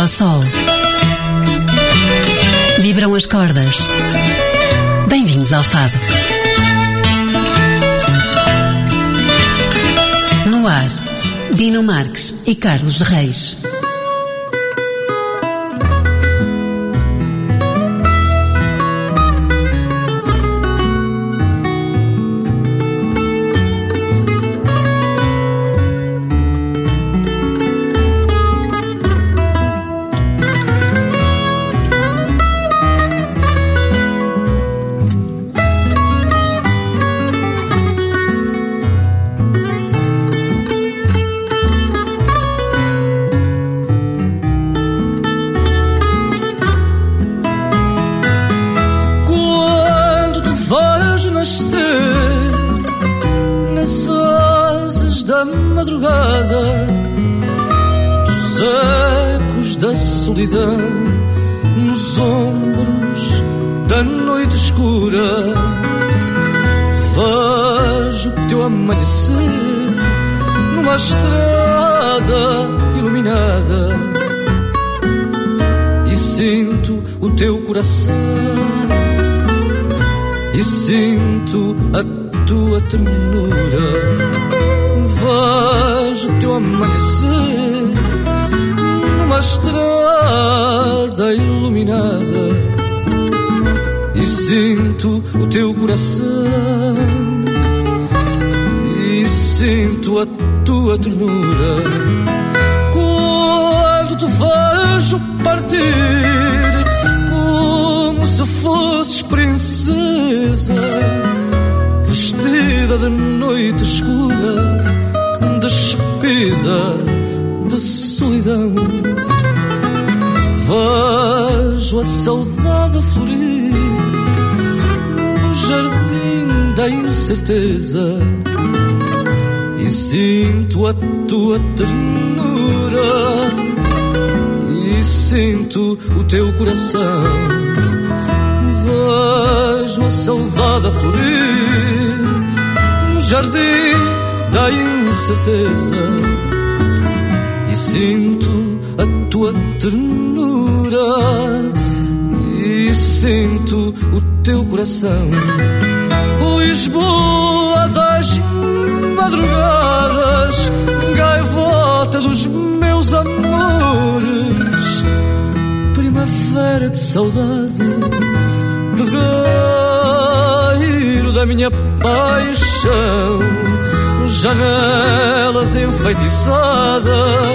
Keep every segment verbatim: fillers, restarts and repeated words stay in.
ao sol. Vibram as cordas. Bem-vindos ao fado. No ar, Dino Marques e Carlos Reis. Nos ombros da noite escura, vejo o teu amanhecer numa estrada iluminada e sinto o teu coração e sinto a tua ternura. Vejo o teu amanhecer numa estrada iluminada e sinto o teu coração e sinto a tua ternura. Quando te vejo partir como se fosses princesa, vestida de noite escura, despida de solidão, vejo a saudade florir no jardim da incerteza e sinto a tua ternura e sinto o teu coração. Vejo a saudade florir no jardim da incerteza e sinto a tua ternura e sinto o teu coração. Lisboa das madrugadas, gaivota dos meus amores, primavera de saudade, terreiro da minha paixão, janelas enfeitiçadas,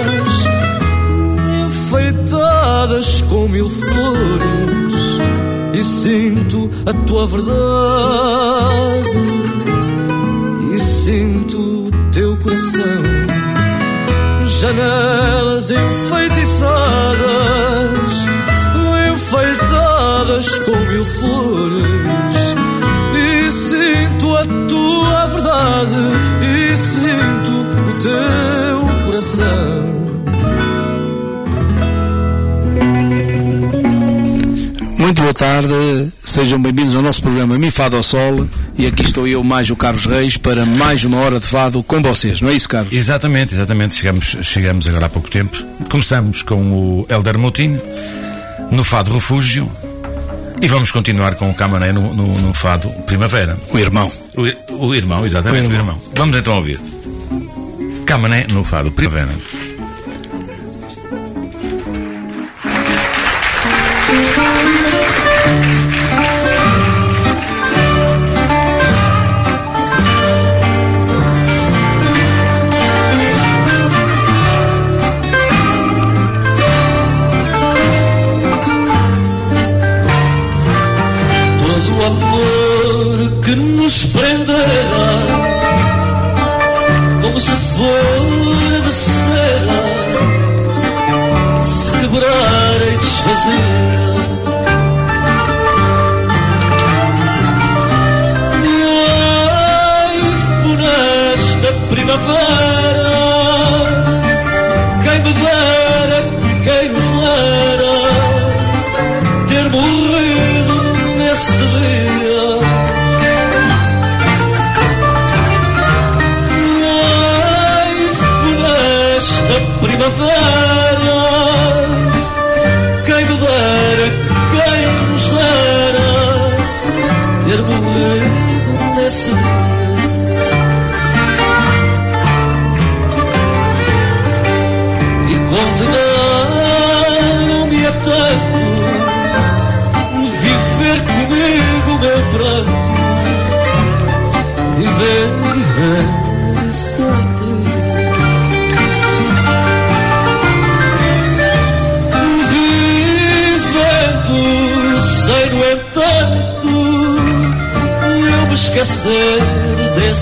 enfeitadas com mil flores, e sinto a tua verdade e sinto o teu coração. Janelas enfeitiçadas, enfeitadas com mil flores, e sinto a tua verdade e sinto o teu coração. Muito boa tarde, sejam bem-vindos ao nosso programa Mi Fado ao Sol, e aqui estou eu, mais o Carlos Reis, para mais uma hora de fado com vocês, não é isso, Carlos? Exatamente, exatamente, chegamos, chegamos agora há pouco tempo. Começamos com o Hélder Moutinho no Fado Refúgio e vamos continuar com o Camané no, no, no Fado Primavera. O irmão. O, o irmão, exatamente, o irmão. o irmão. Vamos então ouvir Camané no Fado Primavera. Como se for de cera, se quebrar e desfazer. Ai, funesta primavera, quem me dera, quem nos dera ter morrido nesse dia. Primavera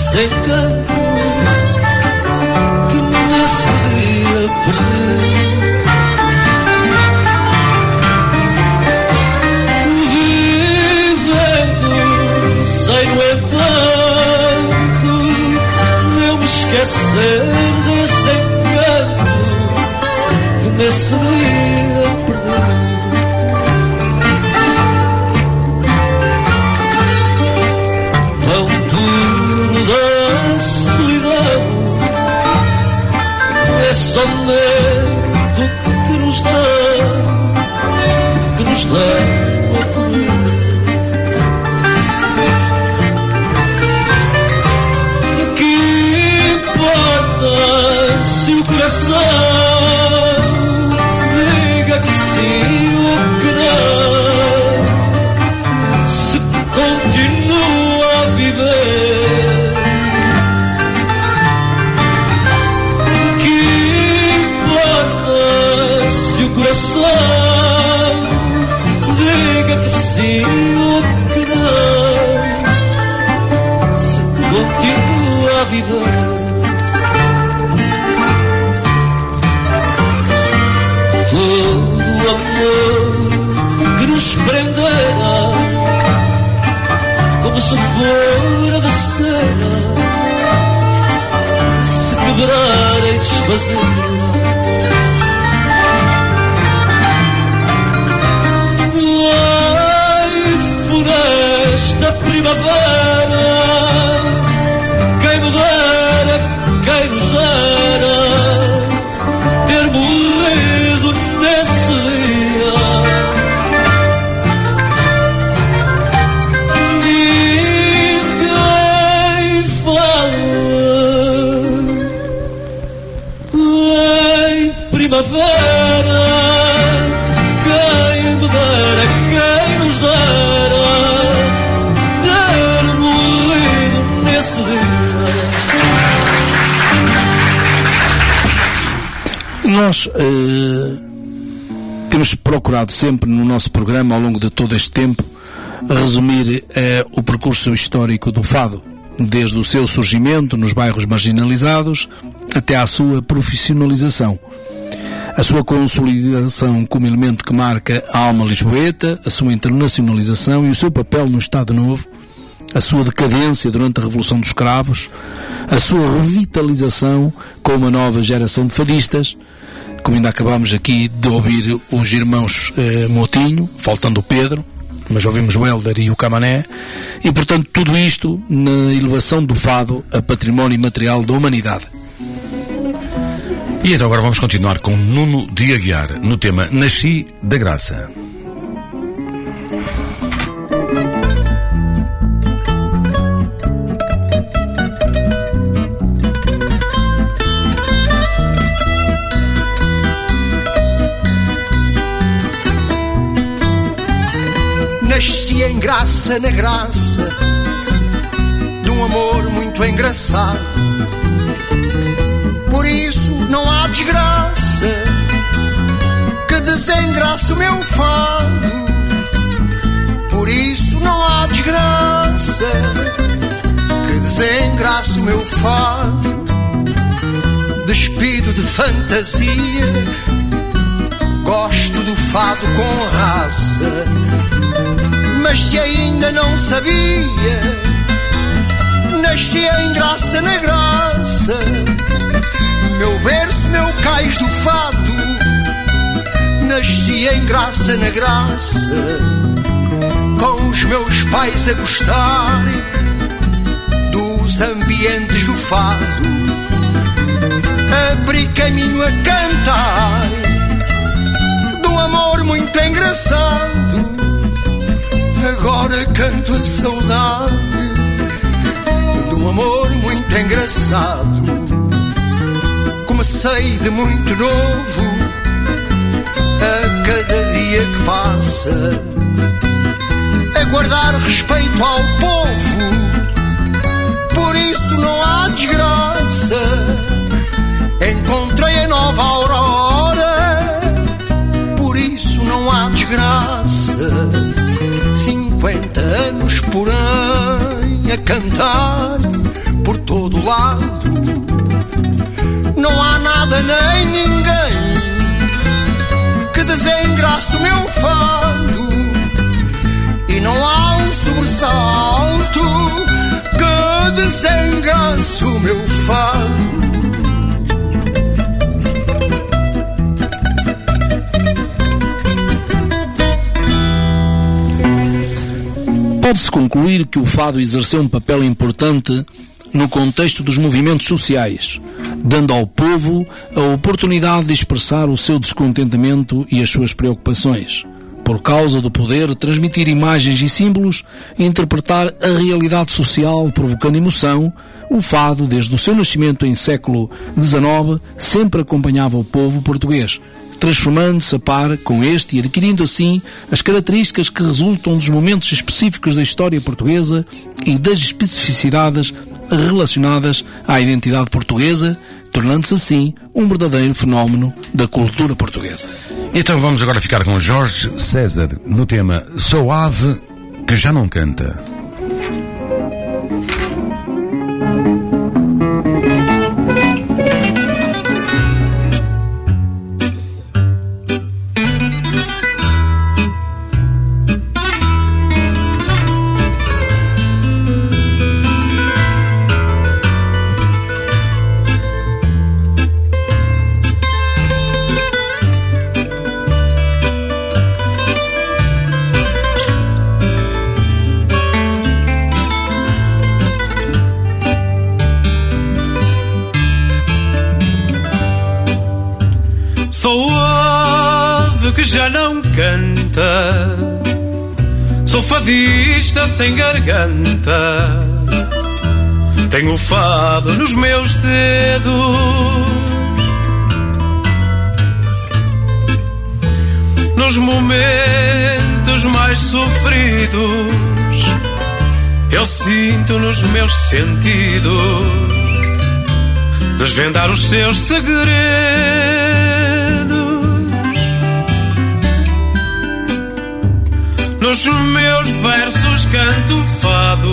desse encanto que nesse dia perdi. Vivendo sem no entanto eu me esquecer desse encanto que nesse dia perdi. Somente que nos dá, que nos dá a comer. Que importa se o coração diga que sim ou que não, se continua a viver. Diga que sim ou que não, se continua a viver. Todo o amor que nos prendera como se fora de cera, se quebrar e desfazer. Nesta primavera, quem me dera, quem nos dera ter morrido nesse dia. Ninguém fala em primavera, quem me dera, quem nos dera ter morrido nesse dia. Nós uh, temos procurado sempre no nosso programa, ao longo de todo este tempo, resumir uh, o percurso histórico do fado, desde o seu surgimento nos bairros marginalizados até à sua profissionalização. A sua consolidação como elemento que marca a alma lisboeta, a sua internacionalização e o seu papel no Estado Novo, a sua decadência durante a Revolução dos Cravos, a sua revitalização com uma nova geração de fadistas, como ainda acabámos aqui de ouvir os irmãos eh, Moutinho, faltando o Pedro, mas ouvimos o Hélder e o Camané, e portanto tudo isto na elevação do fado a património imaterial da humanidade. E então agora vamos continuar com Nuno de Aguiar no tema Nasci da Graça. Nasci em graça, na graça de um amor muito engraçado. Por isso não há desgraça que desengraça o meu fado. Por isso não há desgraça que desengraça o meu fado. Despido de fantasia, gosto do fado com raça. Mas se ainda não sabia, nasci em graça, na graça. Meu berço, meu cais do fado, nasci em graça, na graça. Com os meus pais a gostarem dos ambientes do fado, abri caminho a cantar de um amor muito engraçado. Agora canto a saudade de um amor muito engraçado. Comecei de muito novo, a cada dia que passa, a guardar respeito ao povo. Por isso não há desgraça, encontrei a nova aurora. Por isso não há desgraça, cinquenta anos porém a cantar por lado. Não há nada nem ninguém que desengraça o meu fado, e não há um sobressalto que desengraça o meu fado. Pode-se concluir que o fado exerceu um papel importante no contexto dos movimentos sociais, dando ao povo a oportunidade de expressar o seu descontentamento e as suas preocupações, por causa do poder transmitir imagens e símbolos e interpretar a realidade social, provocando emoção. O fado, desde o seu nascimento em século dezenove, sempre acompanhava o povo português, transformando-se a par com este e adquirindo assim as características que resultam dos momentos específicos da história portuguesa e das especificidades relacionadas à identidade portuguesa, tornando-se assim um verdadeiro fenómeno da cultura portuguesa. Então vamos agora ficar com Jorge César no tema Sou Ave que já não canta. Sou ave que já não canta, sou fadista sem garganta, tenho fado nos meus dedos. Nos momentos mais sofridos, eu sinto nos meus sentidos desvendar os seus segredos. Nos meus versos canto fado,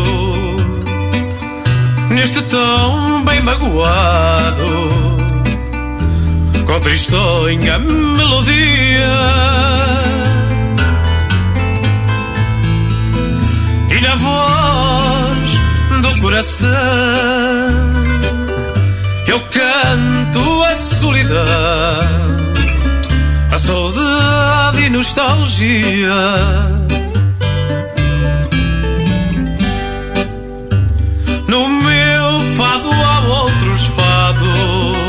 neste tom bem magoado, com tristonha melodia. E na voz do coração eu canto a solidão, a saudade e nostalgia. No meu fado há outros fados,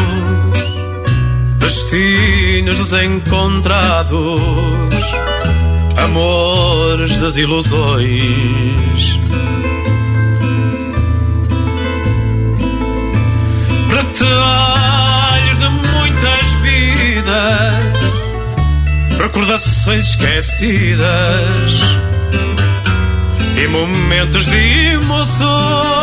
destinos desencontrados, amores, desilusões, retalhos de muitas vidas, recordações esquecidas e momentos de emoções.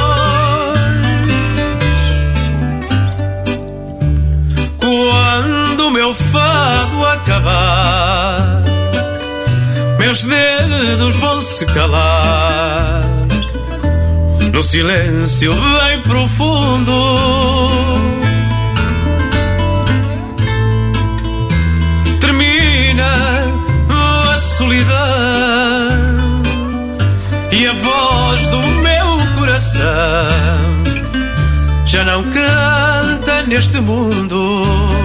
Quando o meu fado acabar, meus dedos vão se calar no silêncio bem profundo. Termina a solidão e a voz do meu coração já não canta neste mundo.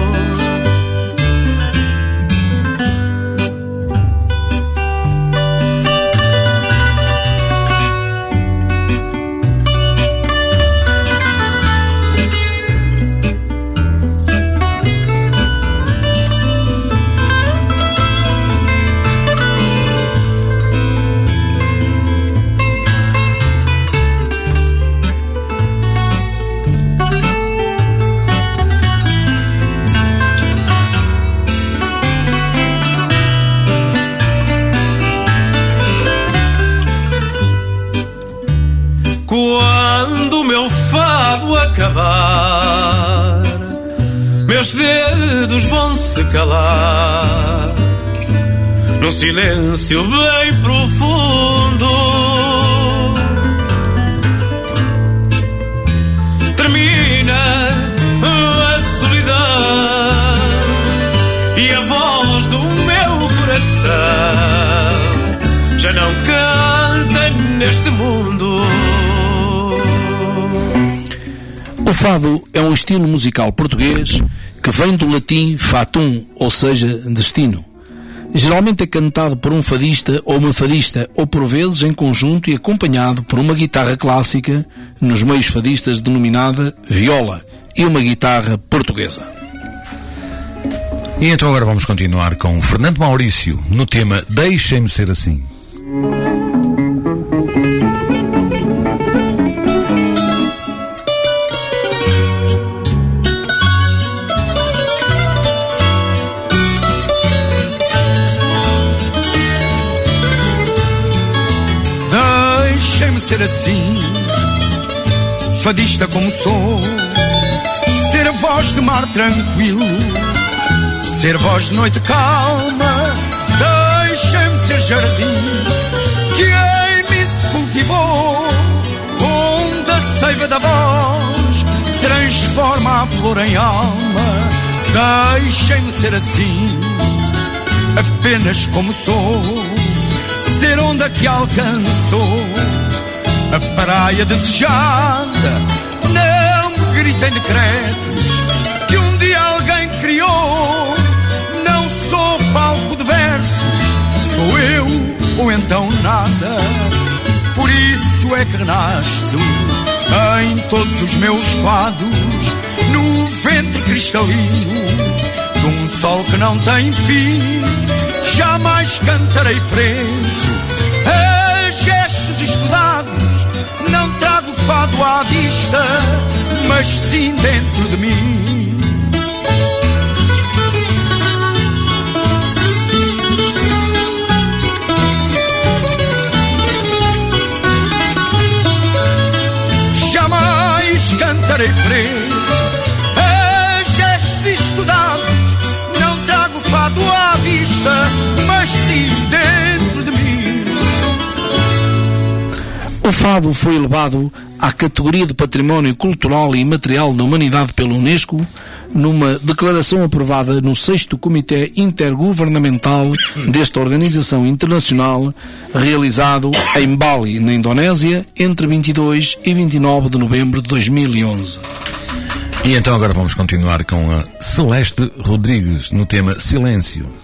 Quando o meu fado acabar, meus dedos vão se calar num silêncio bem profundo. O fado é um estilo musical português que vem do latim fatum, ou seja, destino. Geralmente é cantado por um fadista ou uma fadista, ou por vezes em conjunto e acompanhado por uma guitarra clássica, nos meios fadistas denominada viola, e uma guitarra portuguesa. E então agora vamos continuar com Fernando Maurício no tema Deixem-me Ser Assim. Deixem-me ser assim, fadista como sou, ser a voz de mar tranquilo, ser voz de noite calma. Deixem-me ser jardim que em mim se cultivou, onde a seiva da voz transforma a flor em alma. Deixem-me ser assim, apenas como sou, ser onda que alcançou a praia desejada. Não me gritem decretos que um dia alguém criou. Não sou palco de versos, sou eu ou então nada. Por isso é que renasço em todos os meus fados, no ventre cristalino de um sol que não tem fim. Jamais cantarei preso a gestos estudados, não trago fado à vista, mas sim dentro de mim. Jamais cantarei preso a gestos estudados, não trago fado à vista, mas sim dentro de mim. O fado foi elevado à categoria de Património Cultural e Imaterial da Humanidade pela Unesco, numa declaração aprovada no sexto Comitê Intergovernamental desta organização internacional, realizado em Bali, na Indonésia, entre vinte e dois e vinte e nove de novembro de dois mil e onze. E então agora vamos continuar com a Celeste Rodrigues no tema Silêncio.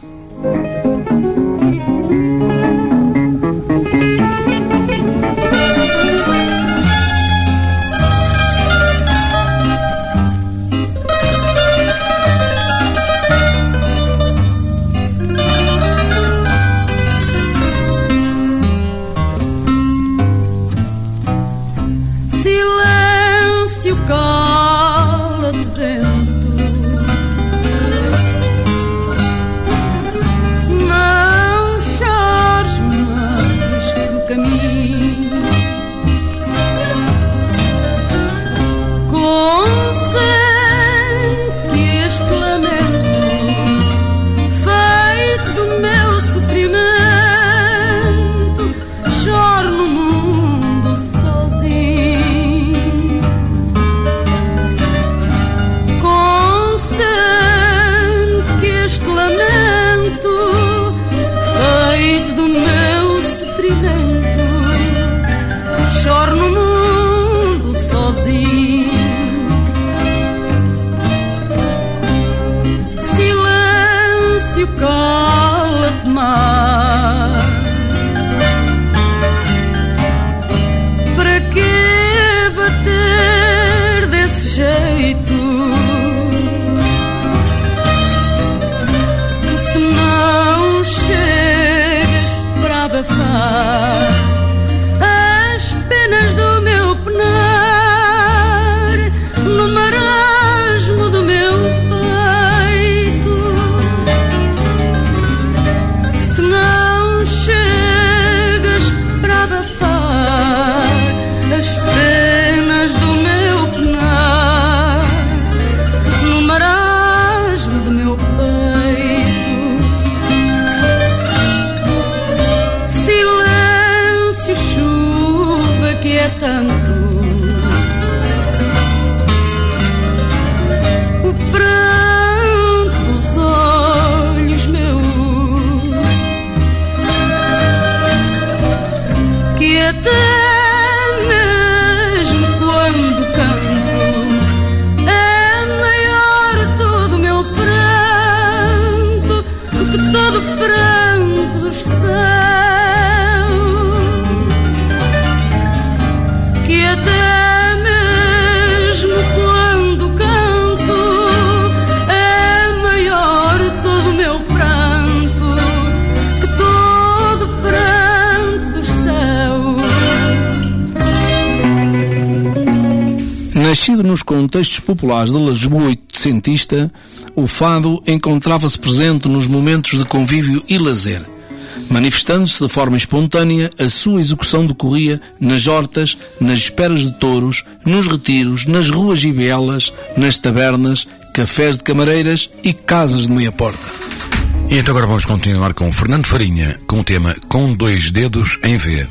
nos contextos populares da Lisboa oitocentista, o fado encontrava-se presente nos momentos de convívio e lazer. Manifestando-se de forma espontânea, a sua execução decorria nas hortas, nas esperas de touros, nos retiros, nas ruas e vielas, nas tabernas, cafés de camareiras e casas de meia porta. E então agora vamos continuar com Fernando Farinha, com o tema Com Dois Dedos em V.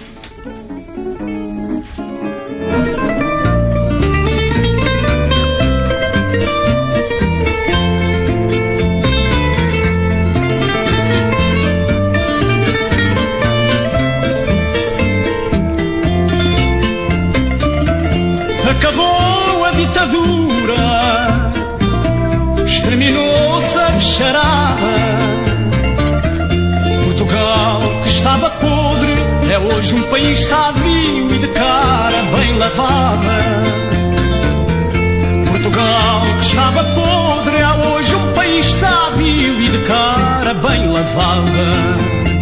Acabou a ditadura, exterminou-se a bicharada. Portugal, que estava podre, é hoje um país sadio e de cara bem lavada. Portugal, que estava podre, é hoje um país sábio e de cara bem lavada.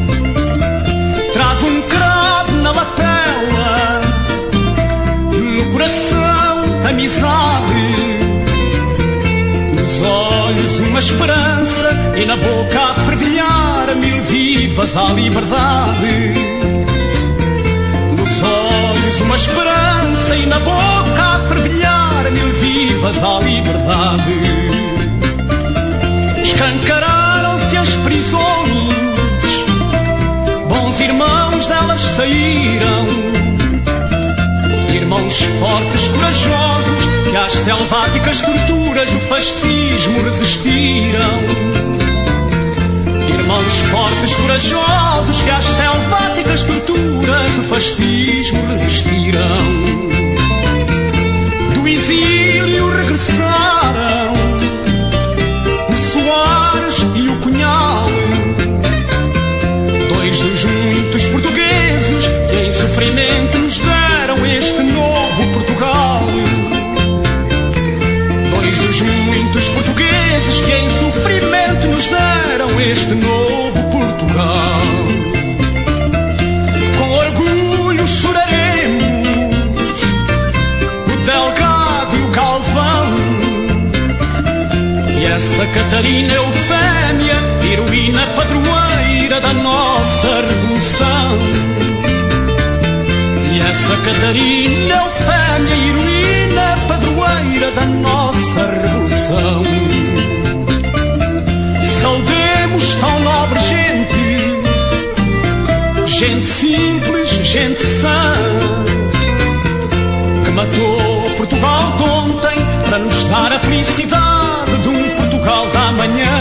Traz um cravo na lapela, no coração amizade, nos olhos uma esperança e na boca a fervilhar mil vivas à liberdade. Nos olhos uma esperança e na boca a fervilhar mil vivas à liberdade. Escancararam-se as prisões, bons irmãos delas saíram, irmãos fortes, corajosos, que às selváticas torturas do fascismo resistiram. Irmãos fortes, corajosos, que às selváticas torturas do fascismo resistiram. Do exílio regressaram o Soares e o Cunhal, dois dos muitos portugueses que em sofrimento nos deram este novo Portugal. Dois dos muitos portugueses que em sofrimento nos deram este novo Portugal. Com orgulho choraremos o Delgado e o Galvão, e essa Catarina Eufémia, heroína padroeira da nossa revolução. E essa Catarina Eufémia, heroína padroeira da nossa revolução. Saudemos tão nobre gente, gente simples, gente sã, que matou Portugal de ontem para nos dar a felicidade de um Portugal da manhã.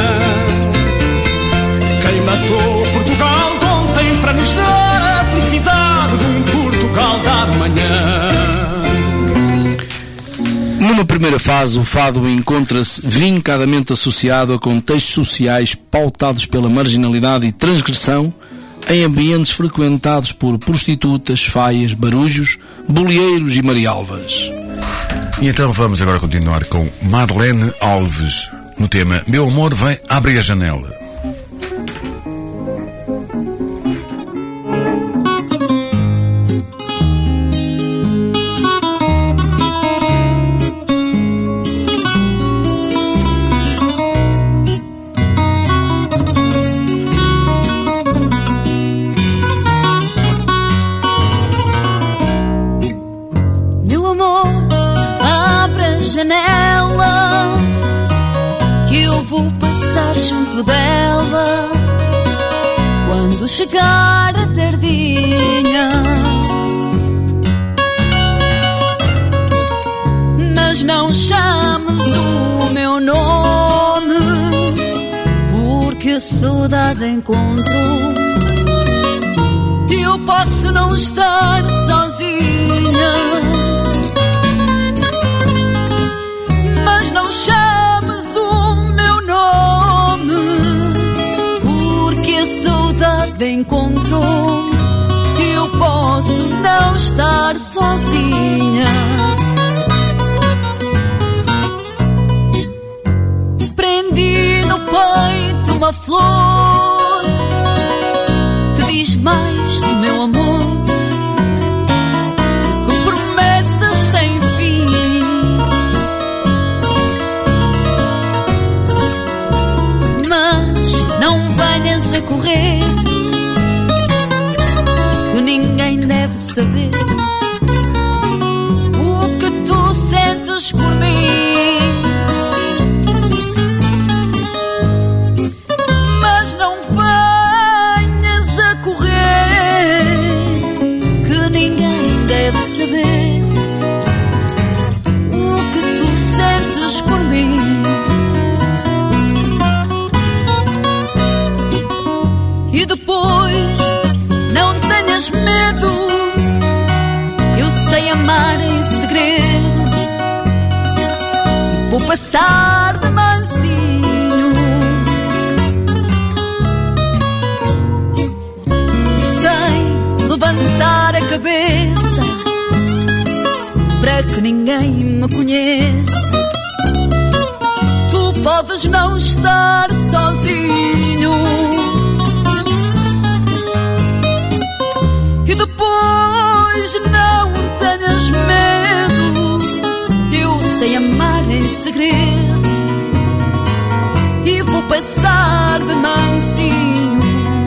Quem matou Portugal de ontem para nos dar a felicidade de um Portugal da manhã. Numa primeira fase, o fado encontra-se vincadamente associado a contextos sociais pautados pela marginalidade e transgressão, em ambientes frequentados por prostitutas, faias, barujos, boleeiros e marialvas. E então vamos agora continuar com Madeleine Alves, no tema Meu Amor Vem Abre a Janela. Janela, que eu vou passar junto dela quando chegar a tardinha. Mas não chames o meu nome, porque a saudade encontro. Eu posso não estar sozinha, não chames o meu nome, porque a saudade encontrou. Eu posso não estar sozinha. Prendi no peito uma flor que diz mais do meu amor, com promessas sem fim. saber o que tu sentes por mim. Mas não venhas a correr, que ninguém deve saber o que tu sentes por mim. E depois não tenhas medo, eu sei amar em segredo e vou passar de mansinho, sem levantar a cabeça, para que ninguém me conheça. Tu podes não estar sozinho. Não tenhas medo, eu sei amar em segredo e vou passar de mansinho.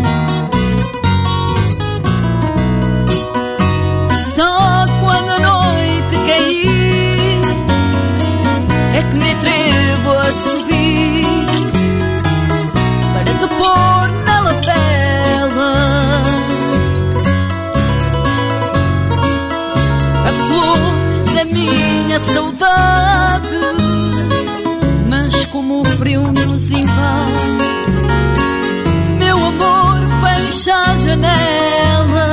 Só quando a noite cair é que me atrevo a subir para te pôr na lapela. Minha saudade, mas como o frio nos invade, meu amor, fecha a janela.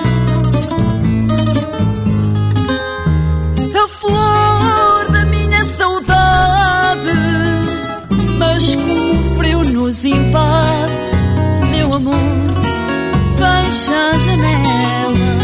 A flor da minha saudade, mas como o frio nos invade, meu amor, fecha a janela.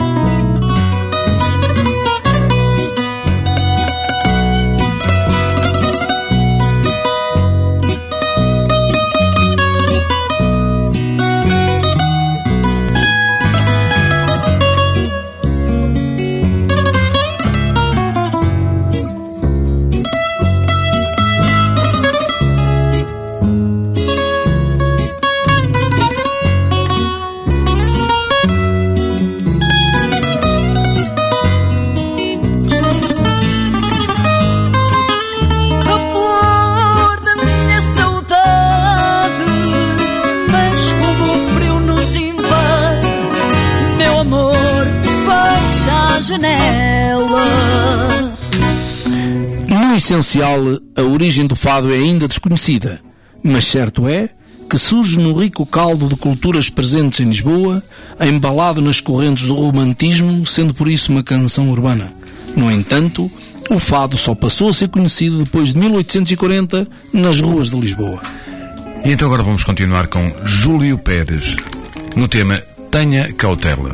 No essencial, a origem do fado é ainda desconhecida, mas certo é que surge no rico caldo de culturas presentes em Lisboa, embalado nas correntes do romantismo, sendo por isso uma canção urbana. No entanto, o fado só passou a ser conhecido depois de mil oitocentos e quarenta nas ruas de Lisboa. E então agora vamos continuar com Júlio Pérez, no tema Tenha Cautela.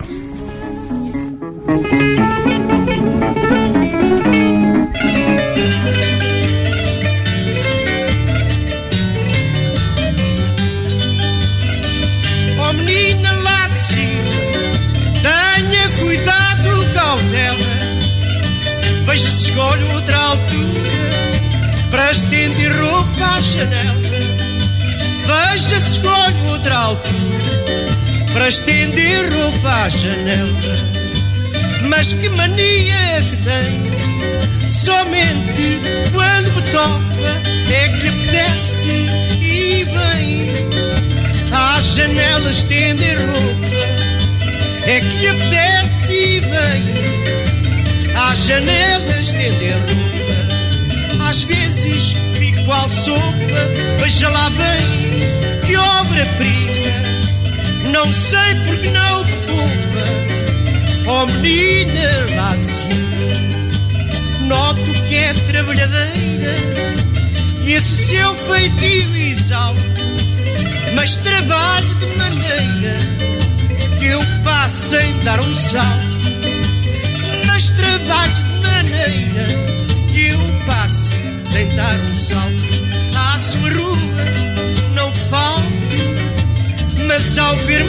Oh menina lá de cima, tenha cuidado, cautela. Veja se escolhe outra altura para estender roupa à janela. Veja se escolhe outra altura para estender roupa à janela. Mas que mania que tem, somente quando me toca é que lhe apetece e vem à janela estender roupa. É que lhe apetece e vem à janela estender roupa. Às vezes fico à sopa, veja lá bem que obra-prima. Não sei porque não te poupa. Oh menina lá de cima, noto que é trabalhadeira e esse seu feitio exalto, mas trabalho de maneira que eu passo sem dar um salto. Mas trabalho de maneira que eu passo sem dar um salto. À sua rua não falto, mas ao ver-me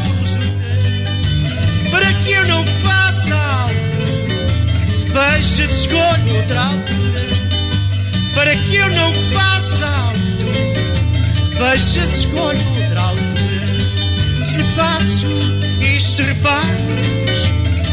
para que eu não faça algo, veja de escolha outra altura. Para que eu não faça algo, veja de escolha outra altura. Se lhe faço estes reparos,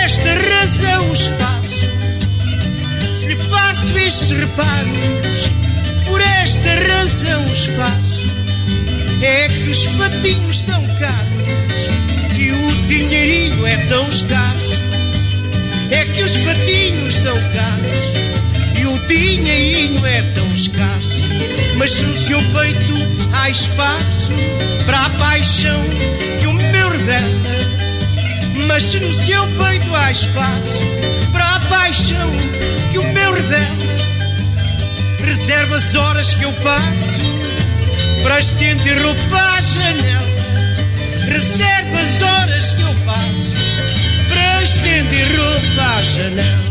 esta razão os faço. Se lhe faço estes reparos, por esta razão os faço. É que os fatinhos são caros e o dinheirinho é tão escasso. É que os fatinhos são caros e o dinheirinho é tão escasso. Mas se no seu peito há espaço para a paixão que o meu revela. Mas se no seu peito há espaço para a paixão que o meu revela. Reserva as horas que eu passo para estender roupa à janela. Reserva as horas que eu passo para estender roupa à janela.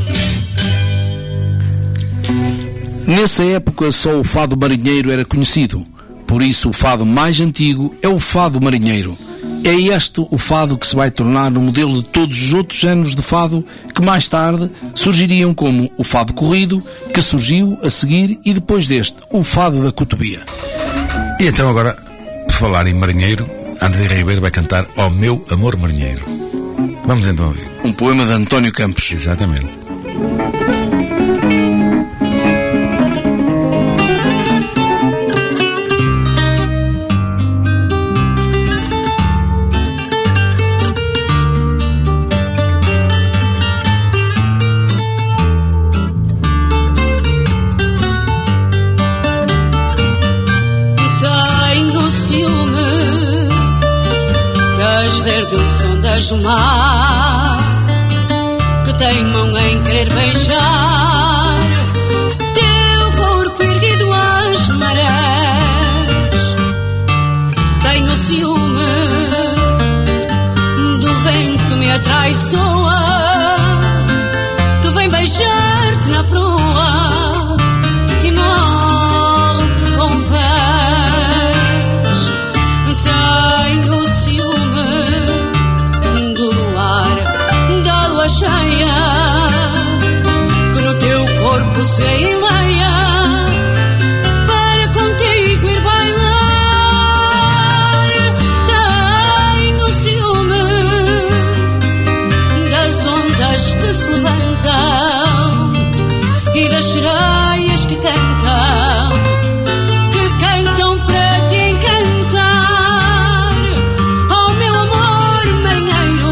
Nessa época só o fado marinheiro era conhecido, por isso o fado mais antigo é o fado marinheiro. É este o fado que se vai tornar no modelo de todos os outros géneros de fado que mais tarde surgiriam, como o fado corrido, que surgiu a seguir, e depois deste, o fado da cotovia. E então agora, por falar em marinheiro, André Ribeiro vai cantar Ó Meu Amor Marinheiro. Vamos então ouvir. Um poema de António Campos. Exatamente. Verdes ondas do mar que teimam em querer beijar teu corpo erguido às marés. Tenho ciúme do vento que me atraiçoa, que vem beijar-te na proa e mal te convés. Tenho cheia que no teu corpo se enleia para contigo ir bailar. Tenho ciúme das ondas que se levantam e das sereias que cantam, que cantam para te encantar. Oh meu amor marinheiro,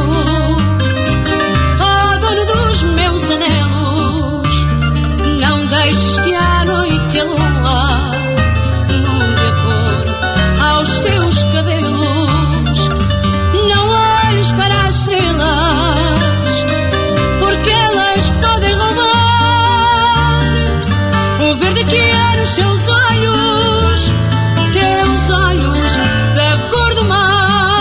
meus anelos, não deixes que a noite a lua mude a cor aos teus cabelos. Não olhes para as estrelas, porque elas podem roubar o verde que há nos teus olhos, teus olhos da cor do mar.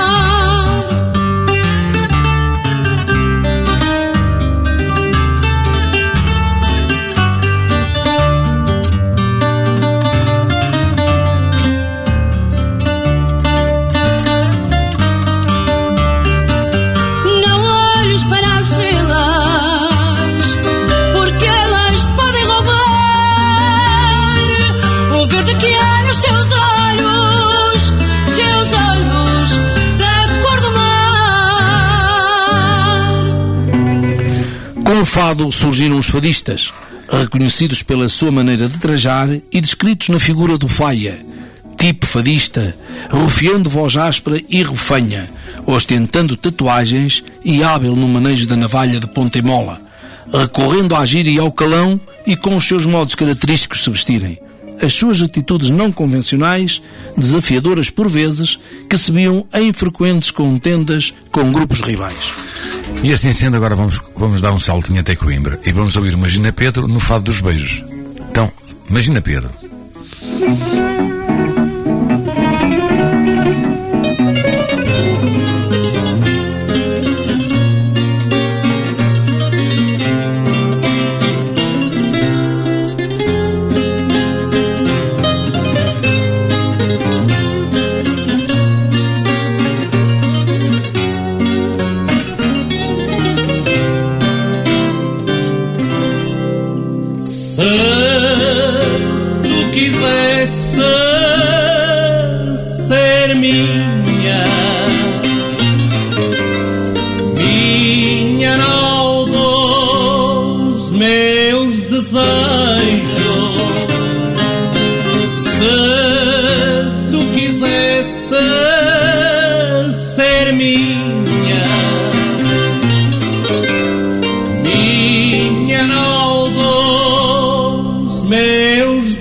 Com o fado surgiram os fadistas, reconhecidos pela sua maneira de trajar e descritos na figura do faia, tipo fadista, rufião de voz áspera e rufanha, ostentando tatuagens e hábil no manejo da navalha de ponta e mola, recorrendo à gíria e ao calão e com os seus modos característicos de se vestirem. As suas atitudes não convencionais, desafiadoras por vezes, que se viam em frequentes contendas com grupos rivais. E assim sendo, agora vamos, vamos dar um saltinho até Coimbra e vamos ouvir Magina Pedro no Fado dos Beijos. Então, Magina Pedro. Se tu quisesse ser minha, minha não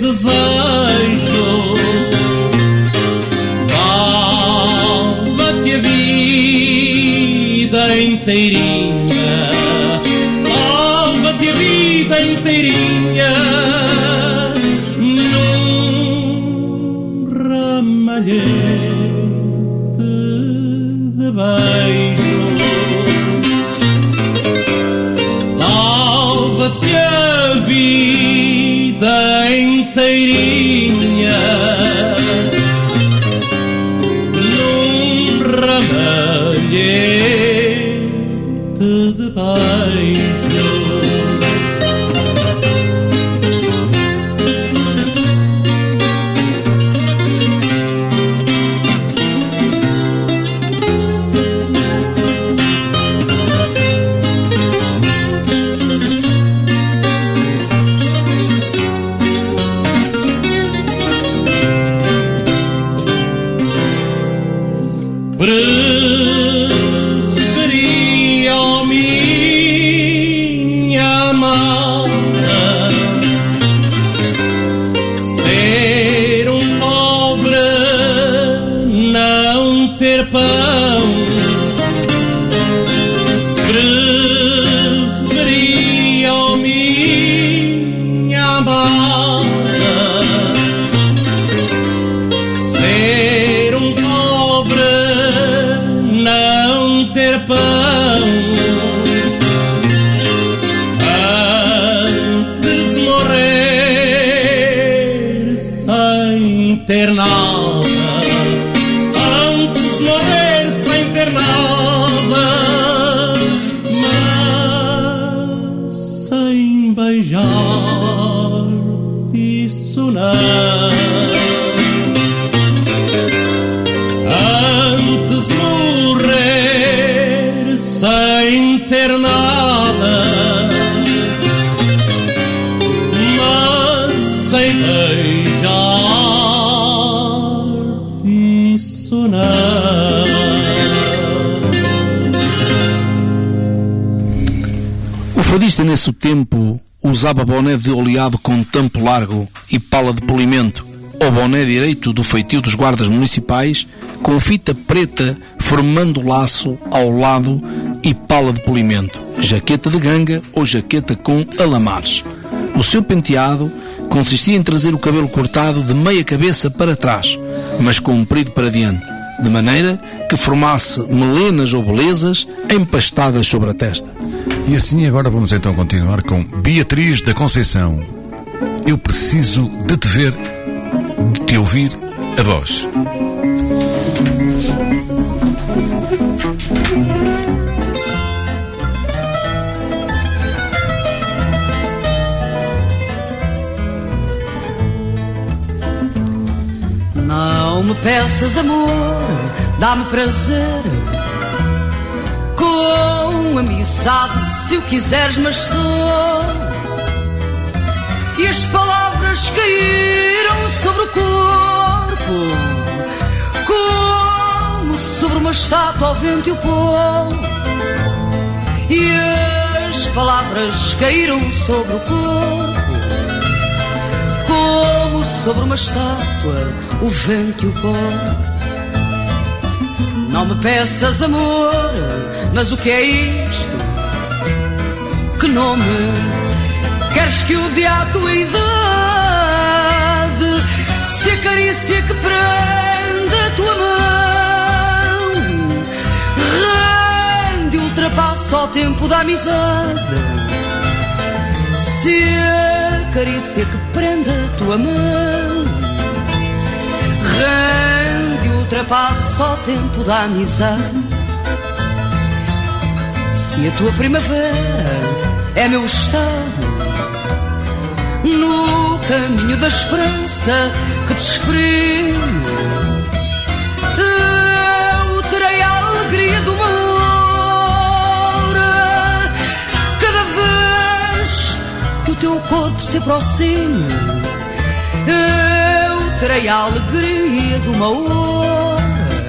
desejo. Dava-te a vida inteirinha, dava-te a vida inteirinha num ramalhete de beijo. Dava-te a vida inteirinha num ramalhete de beijo. Preferia, oh minha amada, ser um pobre, não ter pão. Preferia, oh minha amada, ser um pobre, não ter pão, antes morrer sem ter nada, antes morrer sem ter nada, mas sem beijar, isso não. Antes morrer sem ter nada, mas sem beijar, isso não. O fadista nesse tempo usava boné de oleado com tampo largo e pala de polimento, ou boné direito do feitio dos guardas municipais, com fita preta formando laço ao lado e pala de polimento, jaqueta de ganga ou jaqueta com alamares. O seu penteado consistia em trazer o cabelo cortado de meia cabeça para trás, mas comprido para diante, de maneira que formasse melenas ou belezas empastadas sobre a testa. E assim agora vamos então continuar com Beatriz da Conceição. Eu preciso de te ver, de te ouvir a voz. Não me peças amor, dá-me prazer com amizade se o quiseres, mas só. E as palavras caíram sobre o corpo como sobre uma estátua ao vento e o pó. E as palavras caíram sobre o corpo como sobre uma estátua, o vento e o pó. Não me peças amor, mas o que é isto? Que nome queres que o dê à tua idade? Se a carícia que prende a tua mão rende, ultrapassa o tempo da amizade. Se a carícia que prende a tua mão rende, ultrapassa o tempo da amizade. Se a tua primavera é meu estado, no caminho da esperança que te exprime, eu terei a alegria do amor. Cada vez que o teu corpo se aproxime, eu terei a alegria de uma hora.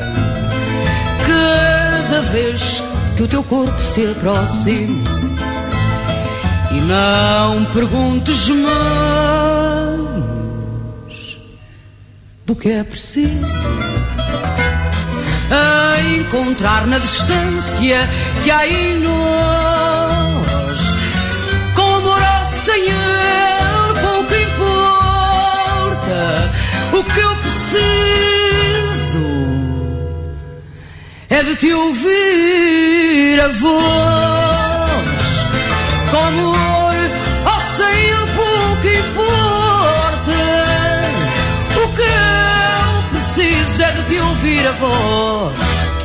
Cada vez que o teu corpo se aproxime. E não perguntes, mãe, do que é preciso, a encontrar na distância que há em nós. Com amor ou sem ele, pouco importa. O que eu preciso é de te ouvir a voz. Com amor ou sem ele, pouco importa. O que eu preciso é de te ouvir a voz.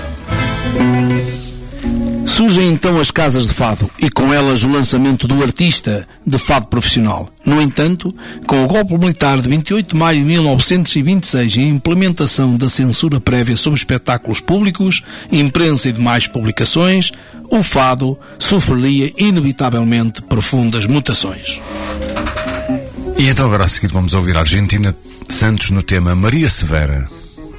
Surgem então as casas de fado e com elas o lançamento do artista de fado profissional. No entanto, com o golpe militar de vinte e oito de maio de mil novecentos e vinte e seis e a implementação da censura prévia sobre espetáculos públicos, imprensa e demais publicações, o fado sofreria inevitavelmente profundas mutações. E então agora a seguir vamos ouvir a Argentina Santos no tema Maria Severa.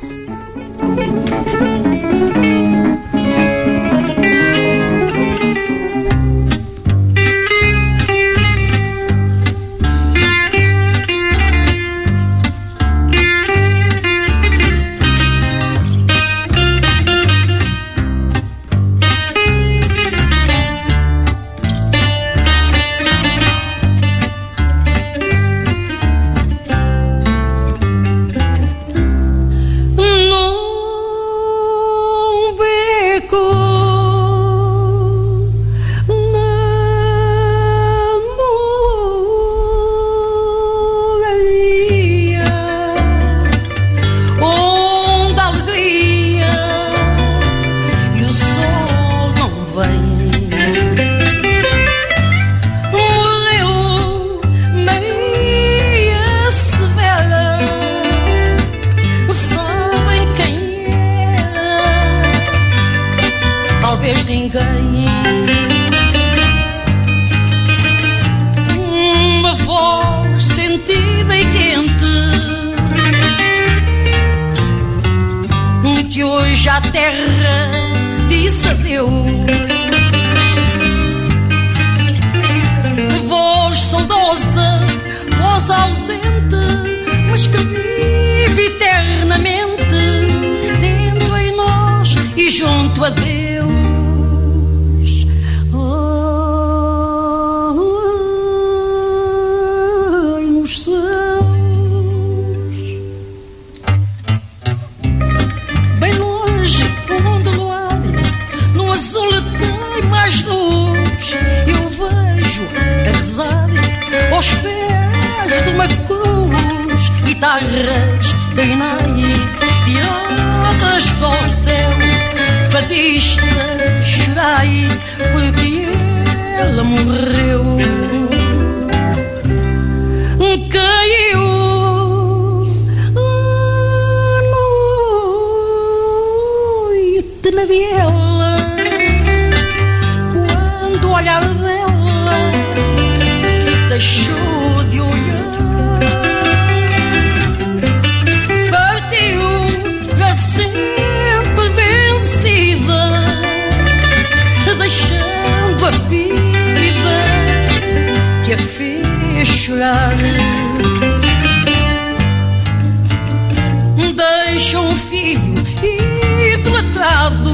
Uma voz sentida e quente que hoje a terra disse adeus. Voz saudosa, voz ausente, mas que vive eternamente dentro em nós e junto a Deus. Aos pés de uma cruz, guitarras de Inai viradas para o céu, fadistas, chorai, porque ela morreu. Caiu a noite na viela, quando o olhar dela deixou de olhar, partiu para sempre vencida, deixando a vida que a fez chorar. Deixa um filho idolatrado,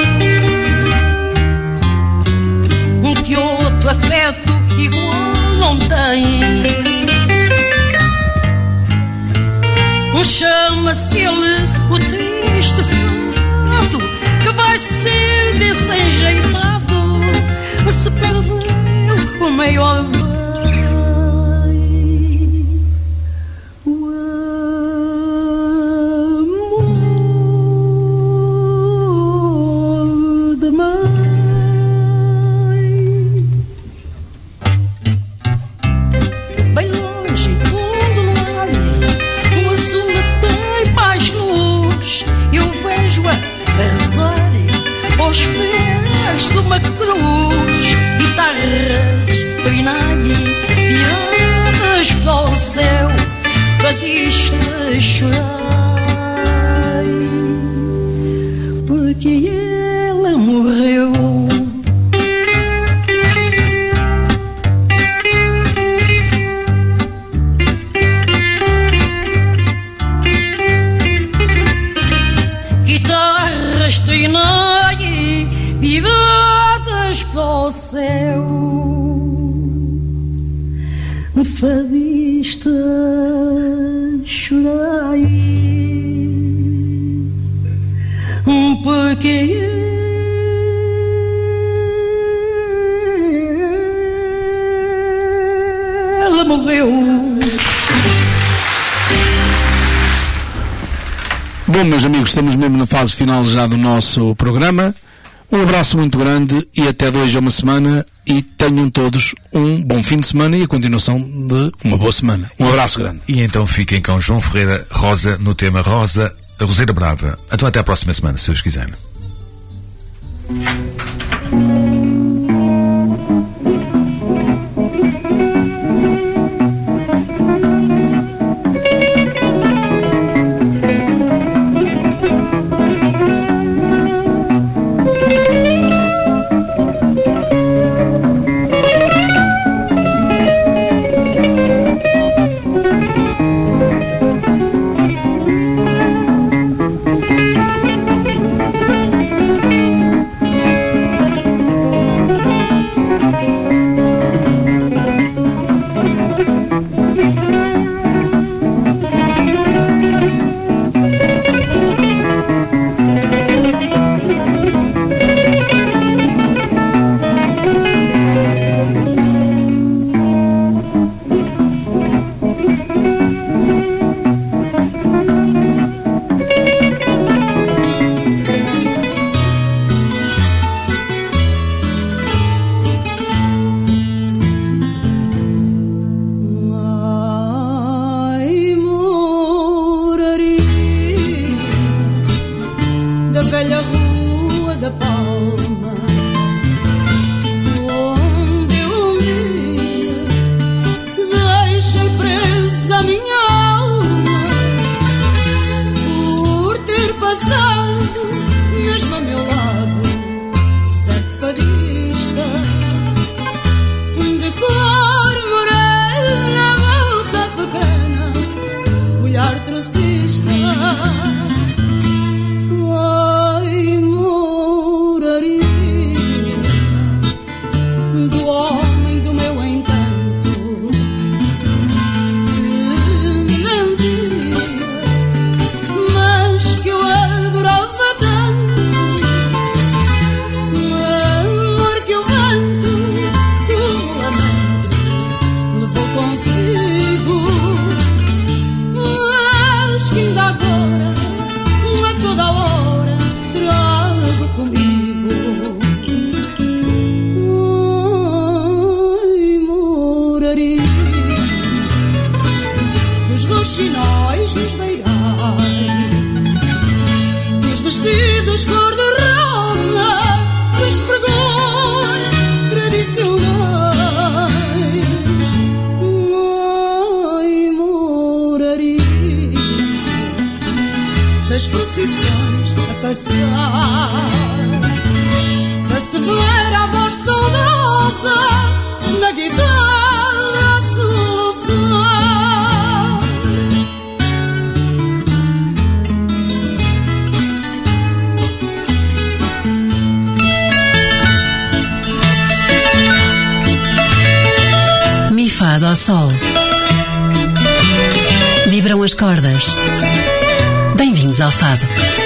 que outro afeto igual não tem. Chama-se ele o triste fado, que vai ser desenjeitado se perdeu o maior bem. O amor de mãe. Aos pés de uma cruz, guitarras de Inai viradas para o céu, fadistas, chorai, porque ela morreu. fadista, chorai um pouquinho. Ela morreu. Bom, meus amigos, estamos mesmo na fase final já do nosso programa. Um abraço muito grande e até dois a uma semana, e tenham todos um bom fim de semana e a continuação de uma boa semana. Um abraço grande. E então fiquem com João Ferreira Rosa no tema Rosa, a Roseira Brava. Então até à próxima semana, se Deus quiser. Das procissões a passar, a se ver a voz saudosa na guitarra a soluçar. Mi Fado ao Sol. Vibram as cordas. Bem-vindos ao Fado.